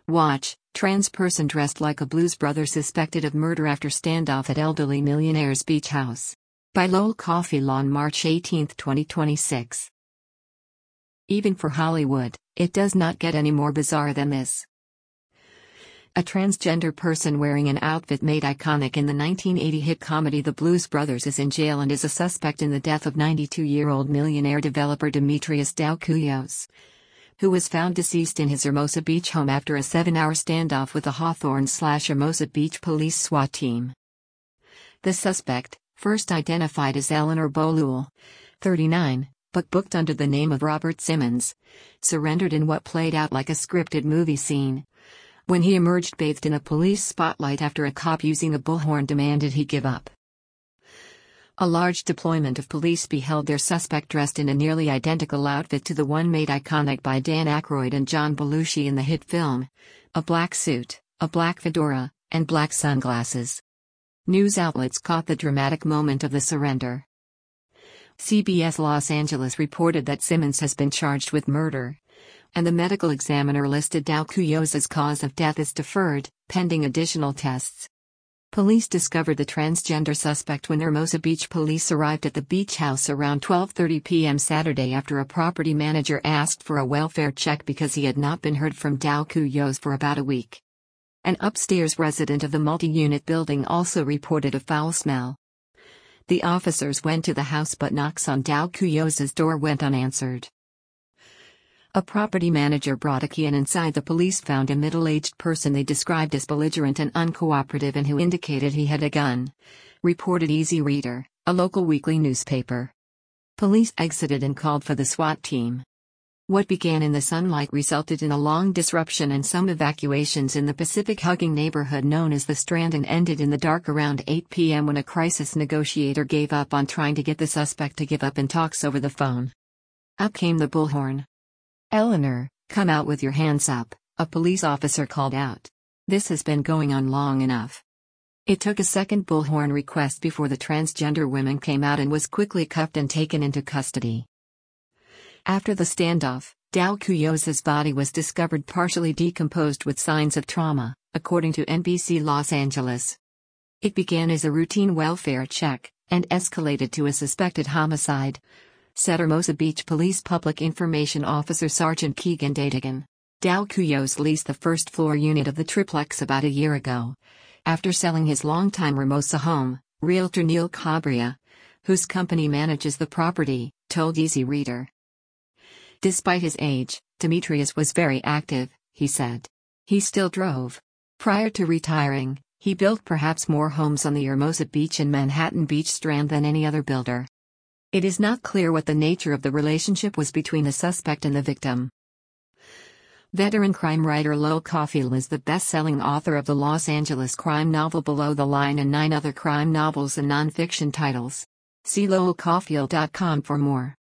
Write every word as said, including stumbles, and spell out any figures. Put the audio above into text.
Watch, trans person dressed like a Blues Brother suspected of murder after standoff at elderly millionaire's beach house. By Lowell Cauffiel on March eighteenth, twenty twenty-six. Even for Hollywood, it does not get any more bizarre than this. A transgender person wearing an outfit made iconic in the nineteen eighty hit comedy The Blues Brothers is in jail and is a suspect in the death of ninety-two-year-old millionaire developer Demetrius Doukouyos, who was found deceased in his Hermosa Beach home after a seven-hour standoff with a Hawthorne-slash-Hermosa Beach police SWAT team. The suspect, first identified as Eleanor Bolul, thirty-nine, but booked under the name of Robert Simmons, surrendered in what played out like a scripted movie scene. When he emerged bathed in a police spotlight after a cop using a bullhorn demanded he give up. A large deployment of police beheld their suspect dressed in a nearly identical outfit to the one made iconic by Dan Aykroyd and John Belushi in the hit film, a black suit, a black fedora, and black sunglasses. News outlets caught the dramatic moment of the surrender. C B S Los Angeles reported that Simmons has been charged with murder, and the medical examiner listed Doukouyos' cause of death as deferred, pending additional tests. Police discovered the transgender suspect when Hermosa Beach police arrived at the beach house around twelve thirty p m Saturday after a property manager asked for a welfare check because he had not been heard from Doukouyos for about a week. An upstairs resident of the multi-unit building also reported a foul smell. The officers went to the house but knocks on Doukouyos' door went unanswered. A property manager brought a key and inside the police found a middle-aged person they described as belligerent and uncooperative and who indicated he had a gun, reported Easy Reader, a local weekly newspaper. Police exited and called for the SWAT team. What began in the sunlight resulted in a long disruption and some evacuations in the Pacific-hugging neighborhood known as the Strand and ended in the dark around eight p m when a crisis negotiator gave up on trying to get the suspect to give up in talks over the phone. Up came the bullhorn. "Eleanor, come out with your hands up," a police officer called out. "This has been going on long enough." It took a second bullhorn request before the transgender woman came out and was quickly cuffed and taken into custody. After the standoff, Doukouyos' body was discovered partially decomposed with signs of trauma, according to N B C Los Angeles. It began as a routine welfare check, and escalated to a suspected homicide, said Hermosa Beach Police Public Information Officer Sergeant Keegan Dadigan. Doukouyos leased the first-floor unit of the triplex about a year ago, after selling his longtime Hermosa home, realtor Neil Cabria, whose company manages the property, told Easy Reader. Despite his age, Demetrius was very active, he said. He still drove. Prior to retiring, he built perhaps more homes on the Hermosa Beach and Manhattan Beach Strand than any other builder. It is not clear what the nature of the relationship was between the suspect and the victim. Veteran crime writer Lowell Cauffiel is the best-selling author of the Los Angeles crime novel Below the Line and nine other crime novels and nonfiction titles. See lowell cauffiel dot com for more.